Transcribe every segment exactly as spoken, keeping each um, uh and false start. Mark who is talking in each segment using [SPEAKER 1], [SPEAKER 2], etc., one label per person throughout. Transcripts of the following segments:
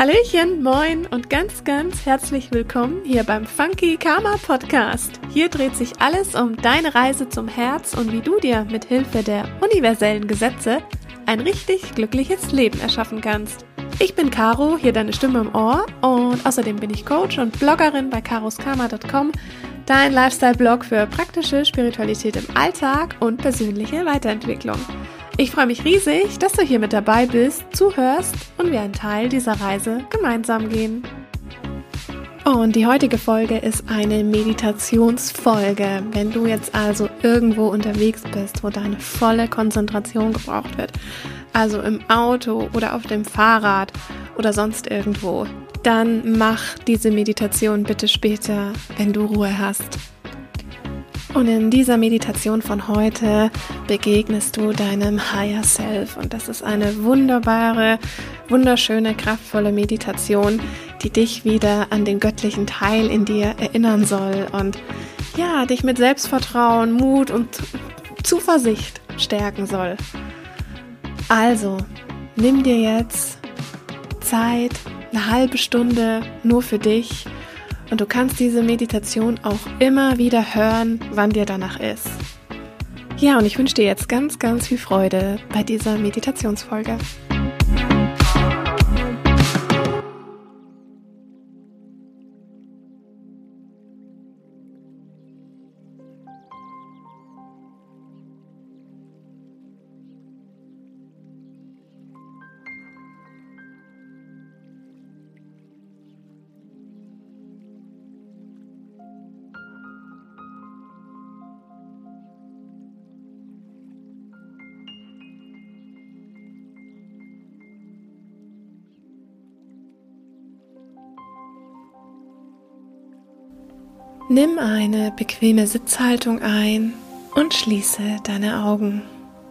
[SPEAKER 1] Hallöchen, moin und ganz, ganz herzlich willkommen hier beim Funky Karma Podcast. Hier dreht sich alles um deine Reise zum Herz und wie du dir mit Hilfe der universellen Gesetze ein richtig glückliches Leben erschaffen kannst. Ich bin Caro, hier deine Stimme im Ohr, und außerdem bin ich Coach und Bloggerin bei caroskarma punkt com, dein Lifestyle-Blog für praktische Spiritualität im Alltag und persönliche Weiterentwicklung. Ich freue mich riesig, dass du hier mit dabei bist, zuhörst und wir einen Teil dieser Reise gemeinsam gehen. Und die heutige Folge ist eine Meditationsfolge. Wenn du jetzt also irgendwo unterwegs bist, wo deine volle Konzentration gebraucht wird, also im Auto oder auf dem Fahrrad oder sonst irgendwo, dann mach diese Meditation bitte später, wenn du Ruhe hast. Und in dieser Meditation von heute begegnest du deinem Higher Self. Und das ist eine wunderbare, wunderschöne, kraftvolle Meditation, die dich wieder an den göttlichen Teil in dir erinnern soll und ja, dich mit Selbstvertrauen, Mut und Zuversicht stärken soll. Also, nimm dir jetzt Zeit, eine halbe Stunde nur für dich. Und du kannst diese Meditation auch immer wieder hören, wann dir danach ist. Ja, und ich wünsche dir jetzt ganz, ganz viel Freude bei dieser Meditationsfolge. Nimm eine bequeme Sitzhaltung ein und schließe deine Augen.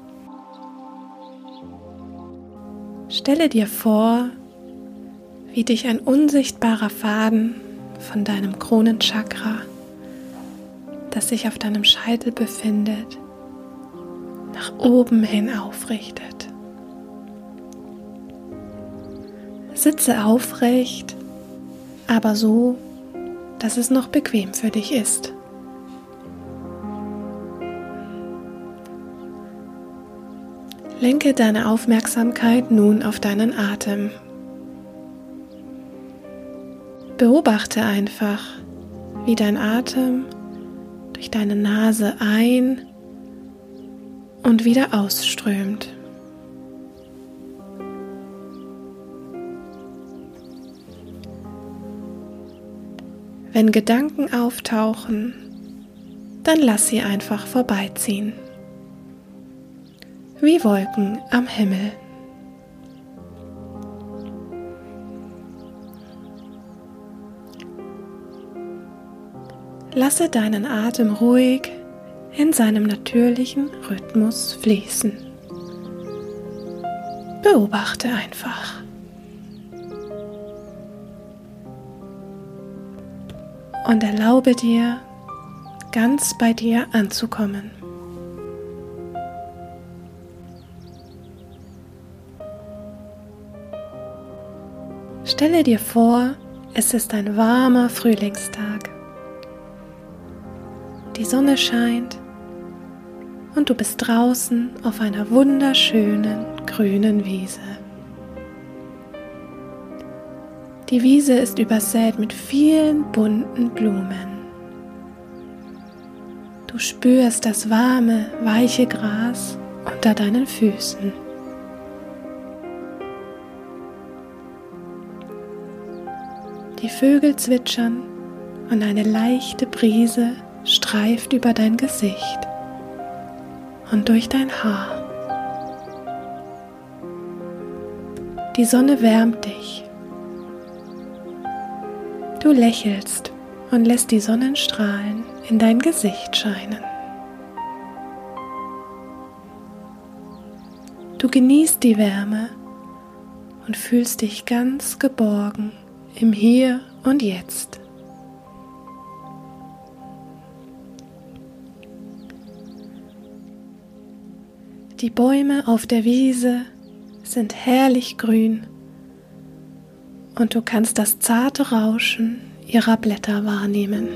[SPEAKER 1] Stelle dir vor, wie dich ein unsichtbarer Faden von deinem Kronenchakra, das sich auf deinem Scheitel befindet, nach oben hin aufrichtet. Sitze aufrecht, aber so, dass es noch bequem für dich ist. Lenke deine Aufmerksamkeit nun auf deinen Atem. Beobachte einfach, wie dein Atem durch deine Nase ein- und wieder ausströmt. Wenn Gedanken auftauchen, dann lass sie einfach vorbeiziehen. Wie Wolken am Himmel. Lasse deinen Atem ruhig in seinem natürlichen Rhythmus fließen. Beobachte einfach. Und erlaube dir, ganz bei dir anzukommen. Stelle dir vor, es ist ein warmer Frühlingstag. Die Sonne scheint und du bist draußen auf einer wunderschönen grünen Wiese. Die Wiese ist übersät mit vielen bunten Blumen. Du spürst das warme, weiche Gras unter deinen Füßen. Die Vögel zwitschern und eine leichte Brise streift über dein Gesicht und durch dein Haar. Die Sonne wärmt dich. Du lächelst und lässt die Sonnenstrahlen in dein Gesicht scheinen. Du genießt die Wärme und fühlst dich ganz geborgen im Hier und Jetzt. Die Bäume auf der Wiese sind herrlich grün und du kannst das zarte Rauschen ihrer Blätter wahrnehmen.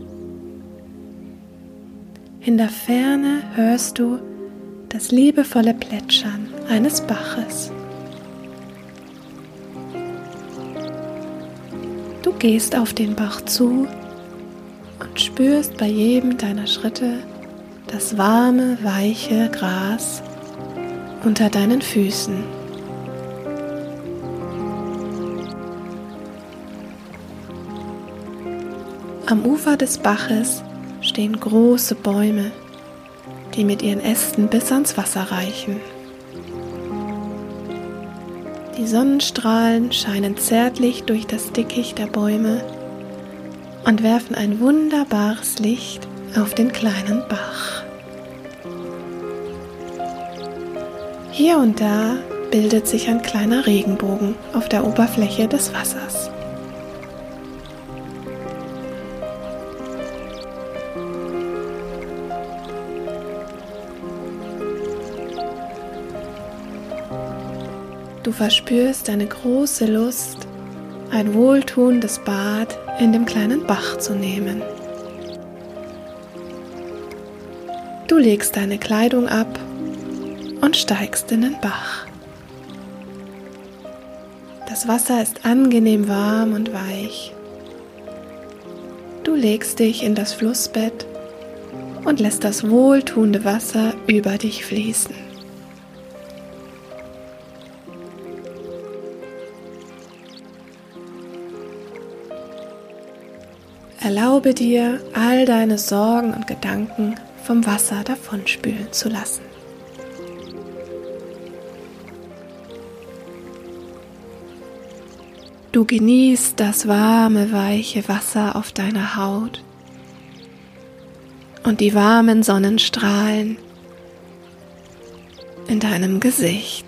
[SPEAKER 1] In der Ferne hörst du das liebevolle Plätschern eines Baches. Du gehst auf den Bach zu und spürst bei jedem deiner Schritte das warme, weiche Gras unter deinen Füßen. Am Ufer des Baches stehen große Bäume, die mit ihren Ästen bis ans Wasser reichen. Die Sonnenstrahlen scheinen zärtlich durch das Dickicht der Bäume und werfen ein wunderbares Licht auf den kleinen Bach. Hier und da bildet sich ein kleiner Regenbogen auf der Oberfläche des Wassers. Du verspürst eine große Lust, ein wohltuendes Bad in dem kleinen Bach zu nehmen. Du legst deine Kleidung ab und steigst in den Bach. Das Wasser ist angenehm warm und weich. Du legst dich in das Flussbett und lässt das wohltuende Wasser über dich fließen. Erlaube dir, all deine Sorgen und Gedanken vom Wasser davonspülen zu lassen. Du genießt das warme, weiche Wasser auf deiner Haut und die warmen Sonnenstrahlen in deinem Gesicht.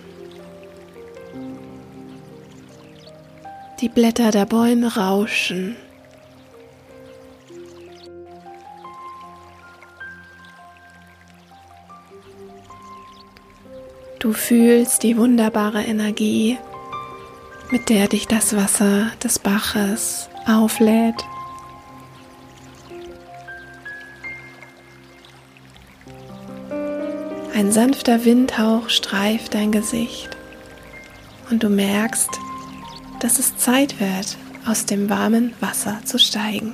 [SPEAKER 1] Die Blätter der Bäume rauschen. Du fühlst die wunderbare Energie, mit der dich das Wasser des Baches auflädt. Ein sanfter Windhauch streift dein Gesicht und du merkst, dass es Zeit wird, aus dem warmen Wasser zu steigen.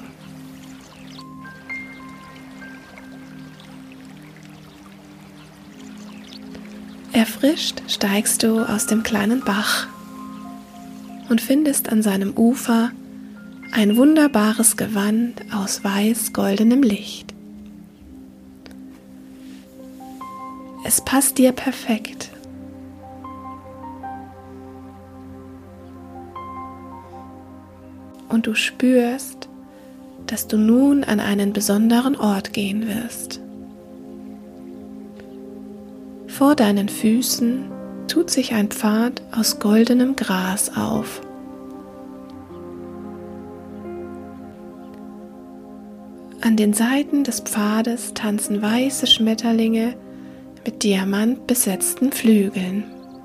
[SPEAKER 1] Erfrischt steigst du aus dem kleinen Bach und findest an seinem Ufer ein wunderbares Gewand aus weiß-goldenem Licht. Es passt dir perfekt. Und du spürst, dass du nun an einen besonderen Ort gehen wirst. Vor deinen Füßen tut sich ein Pfad aus goldenem Gras auf. An den Seiten des Pfades tanzen weiße Schmetterlinge mit diamantbesetzten Flügeln.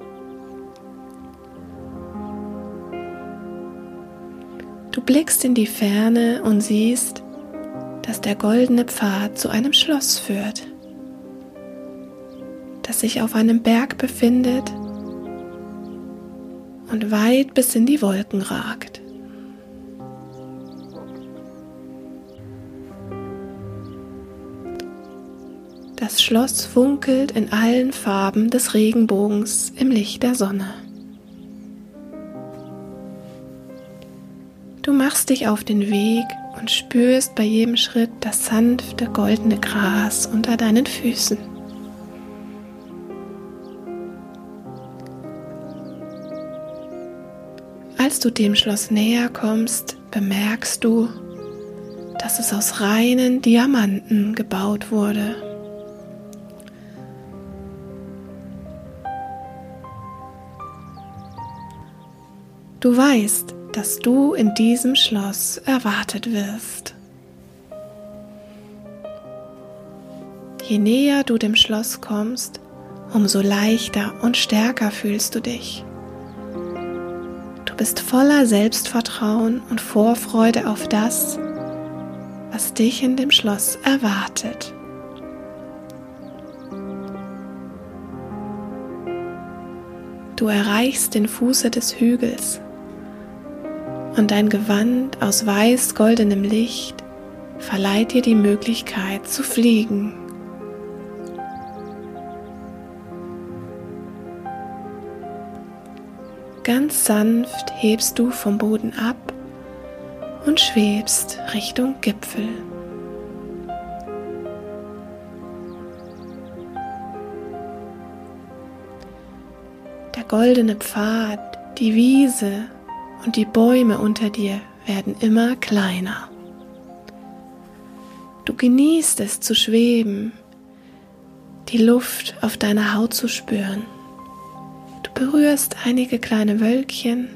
[SPEAKER 1] Du blickst in die Ferne und siehst, dass der goldene Pfad zu einem Schloss führt, das sich auf einem Berg befindet und weit bis in die Wolken ragt. Das Schloss funkelt in allen Farben des Regenbogens im Licht der Sonne. Du machst dich auf den Weg und spürst bei jedem Schritt das sanfte goldene Gras unter deinen Füßen. Als du dem Schloss näher kommst, bemerkst du, dass es aus reinen Diamanten gebaut wurde. Du weißt, dass du in diesem Schloss erwartet wirst. Je näher du dem Schloss kommst, umso leichter und stärker fühlst du dich. Du Du bist voller Selbstvertrauen und Vorfreude auf das, was dich in dem Schloss erwartet. Du erreichst den Fuße des Hügels und dein Gewand aus weiß-goldenem Licht verleiht dir die Möglichkeit zu fliegen. Ganz sanft hebst du vom Boden ab und schwebst Richtung Gipfel. Der goldene Pfad, die Wiese und die Bäume unter dir werden immer kleiner. Du genießt es zu schweben, die Luft auf deiner Haut zu spüren. Du berührst einige kleine Wölkchen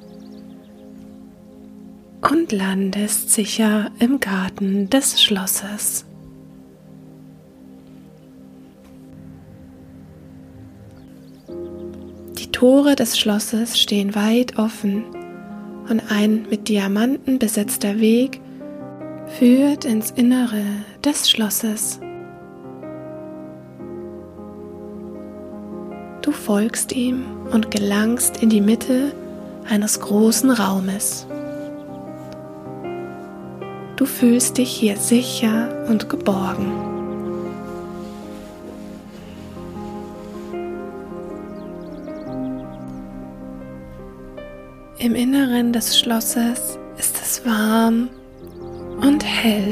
[SPEAKER 1] und landest sicher im Garten des Schlosses. Die Tore des Schlosses stehen weit offen und ein mit Diamanten besetzter Weg führt ins Innere des Schlosses. Du folgst ihm und gelangst in die Mitte eines großen Raumes. Du fühlst dich hier sicher und geborgen. Im Inneren des Schlosses ist es warm und hell.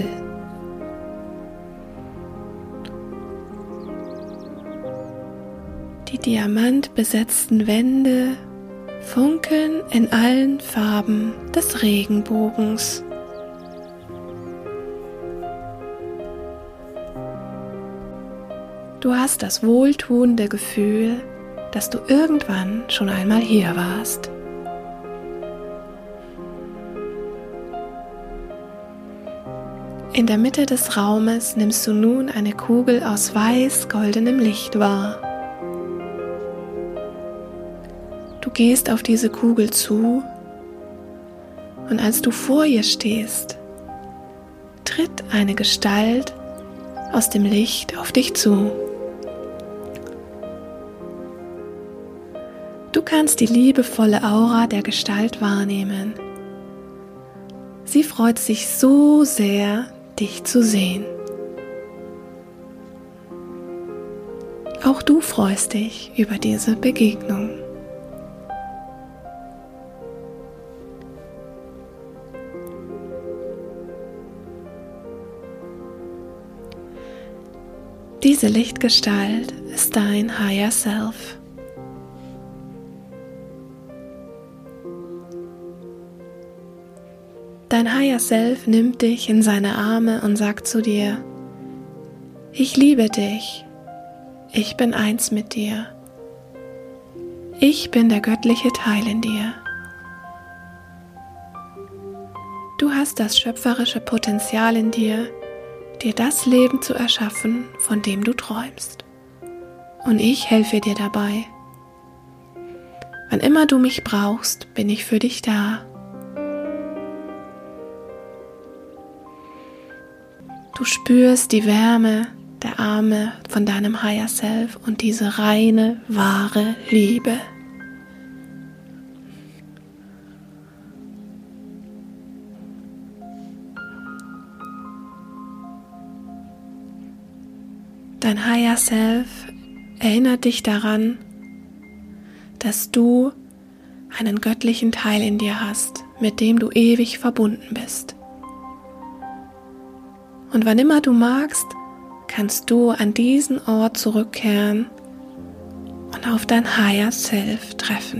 [SPEAKER 1] Die diamantbesetzten Wände funkeln in allen Farben des Regenbogens. Du hast das wohltuende Gefühl, dass du irgendwann schon einmal hier warst. In der Mitte des Raumes nimmst du nun eine Kugel aus weiß-goldenem Licht wahr. Du gehst auf diese Kugel zu und als du vor ihr stehst, tritt eine Gestalt aus dem Licht auf dich zu. Du kannst die liebevolle Aura der Gestalt wahrnehmen. Sie freut sich so sehr, dich zu sehen. Auch du freust dich über diese Begegnung. Diese Lichtgestalt ist dein Higher Self. Dein Higher Self nimmt dich in seine Arme und sagt zu dir: Ich liebe dich, ich bin eins mit dir, ich bin der göttliche Teil in dir. Du hast das schöpferische Potenzial in dir, dir das Leben zu erschaffen, von dem du träumst. Und ich helfe dir dabei. Wann immer du mich brauchst, bin ich für dich da. Du spürst die Wärme der Arme von deinem Higher Self und diese reine, wahre Liebe. Dein Higher Self erinnert dich daran, dass du einen göttlichen Teil in dir hast, mit dem du ewig verbunden bist. Und wann immer du magst, kannst du an diesen Ort zurückkehren und auf dein Higher Self treffen.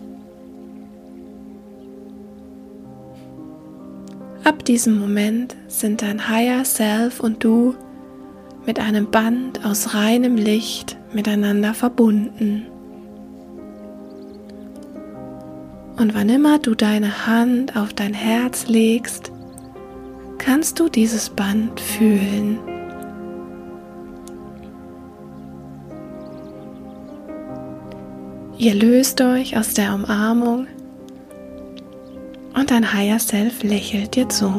[SPEAKER 1] Ab diesem Moment sind dein Higher Self und du mit einem Band aus reinem Licht miteinander verbunden. Und wann immer du deine Hand auf dein Herz legst, kannst du dieses Band fühlen. Ihr löst euch aus der Umarmung und dein Higher Self lächelt dir zu.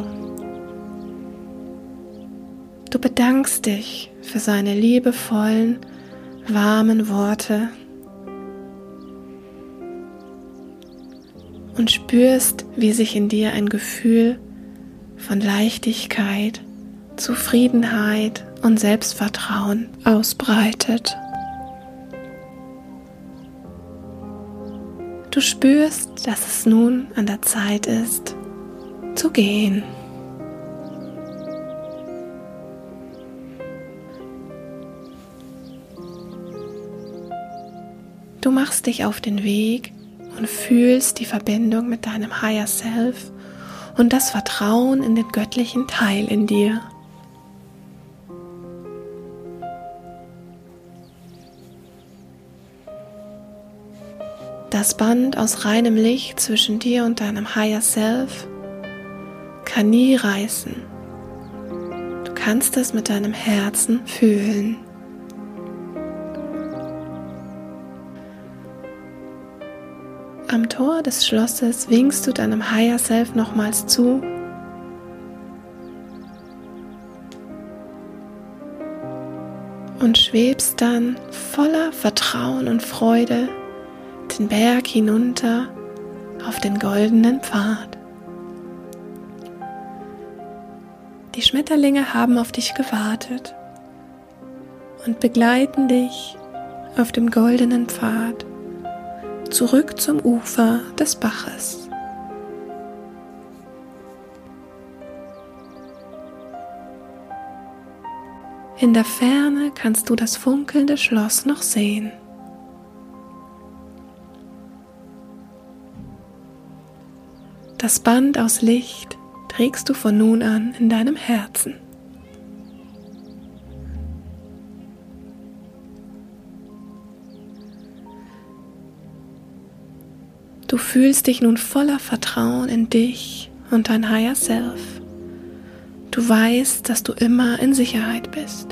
[SPEAKER 1] Du bedankst dich für seine liebevollen, warmen Worte und spürst, wie sich in dir ein Gefühl von Leichtigkeit, Zufriedenheit und Selbstvertrauen ausbreitet. Du spürst, dass es nun an der Zeit ist, zu gehen. Du machst dich auf den Weg und fühlst die Verbindung mit deinem Higher Self und das Vertrauen in den göttlichen Teil in dir. Das Band aus reinem Licht zwischen dir und deinem Higher Self kann nie reißen. Du kannst es mit deinem Herzen fühlen. Am Tor des Schlosses winkst du deinem Higher Self nochmals zu und schwebst dann voller Vertrauen und Freude den Berg hinunter auf den goldenen Pfad. Die Schmetterlinge haben auf dich gewartet und begleiten dich auf dem goldenen Pfad zurück zum Ufer des Baches. In der Ferne kannst du das funkelnde Schloss noch sehen. Das Band aus Licht trägst du von nun an in deinem Herzen. Du fühlst dich nun voller Vertrauen in dich und dein Higher Self. Du weißt, dass du immer in Sicherheit bist.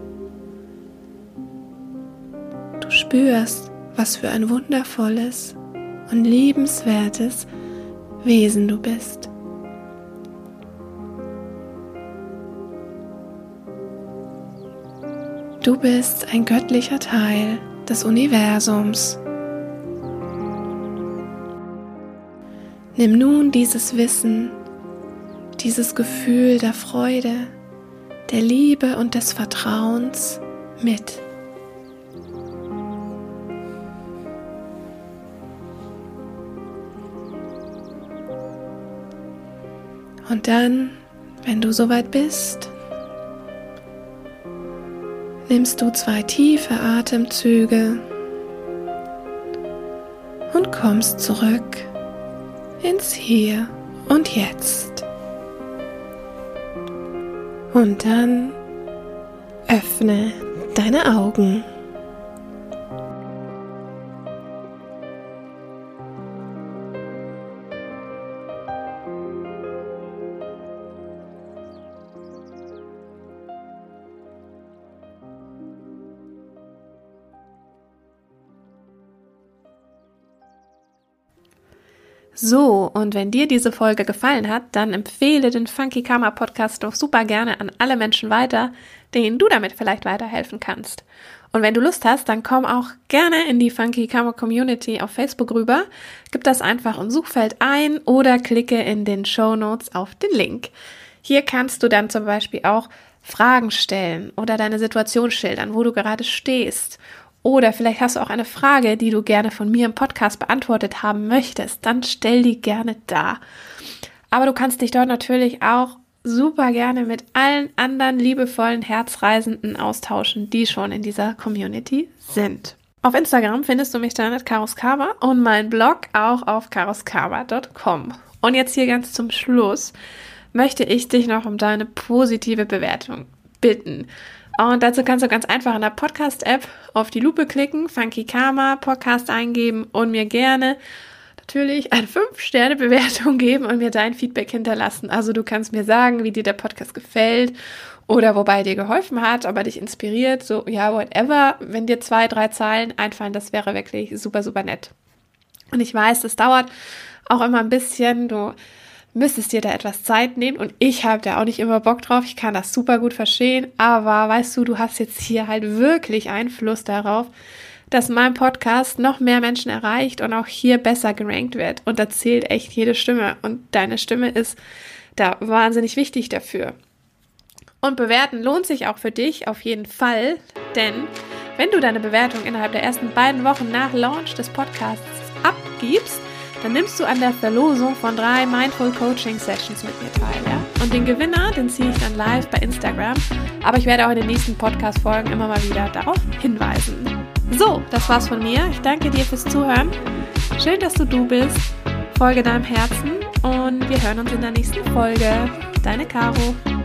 [SPEAKER 1] Du spürst, was für ein wundervolles und liebenswertes Wesen du bist. Du bist ein göttlicher Teil des Universums. Nimm nun dieses Wissen, dieses Gefühl der Freude, der Liebe und des Vertrauens mit. Und dann, wenn du soweit bist, nimmst du zwei tiefe Atemzüge und kommst zurück ins Hier und Jetzt. Und dann öffne deine Augen. So, und wenn dir diese Folge gefallen hat, dann empfehle den Funky Karma Podcast doch super gerne an alle Menschen weiter, denen du damit vielleicht weiterhelfen kannst. Und wenn du Lust hast, dann komm auch gerne in die Funky Karma Community auf Facebook rüber, gib das einfach im Suchfeld ein oder klicke in den Shownotes auf den Link. Hier kannst du dann zum Beispiel auch Fragen stellen oder deine Situation schildern, wo du gerade stehst. Oder vielleicht hast du auch eine Frage, die du gerne von mir im Podcast beantwortet haben möchtest. Dann stell die gerne da. Aber du kannst dich dort natürlich auch super gerne mit allen anderen liebevollen Herzreisenden austauschen, die schon in dieser Community sind. Auf Instagram findest du mich dann at karoskama und meinen Blog auch auf karoskama punkt com. Und jetzt hier ganz zum Schluss möchte ich dich noch um deine positive Bewertung bitten. Und dazu kannst du ganz einfach in der Podcast-App auf die Lupe klicken, Funky Karma Podcast eingeben und mir gerne natürlich eine fünf Sterne Bewertung geben und mir dein Feedback hinterlassen. Also du kannst mir sagen, wie dir der Podcast gefällt oder wobei dir geholfen hat, aber dich inspiriert, so ja, whatever. Wenn dir zwei, drei Zeilen einfallen, das wäre wirklich super, super nett. Und ich weiß, das dauert auch immer ein bisschen, du müsstest dir da etwas Zeit nehmen und ich habe da auch nicht immer Bock drauf, ich kann das super gut verstehen, aber weißt du, du hast jetzt hier halt wirklich Einfluss darauf, dass mein Podcast noch mehr Menschen erreicht und auch hier besser gerankt wird und da zählt echt jede Stimme und deine Stimme ist da wahnsinnig wichtig dafür. Und bewerten lohnt sich auch für dich auf jeden Fall, denn wenn du deine Bewertung innerhalb der ersten beiden Wochen nach Launch des Podcasts abgibst, dann nimmst du an der Verlosung von drei Mindful Coaching Sessions mit mir teil. Ja? Und den Gewinner, den ziehe ich dann live bei Instagram. Aber ich werde auch in den nächsten Podcast-Folgen immer mal wieder darauf hinweisen. So, das war's von mir. Ich danke dir fürs Zuhören. Schön, dass du du bist. Folge deinem Herzen und wir hören uns in der nächsten Folge. Deine Caro.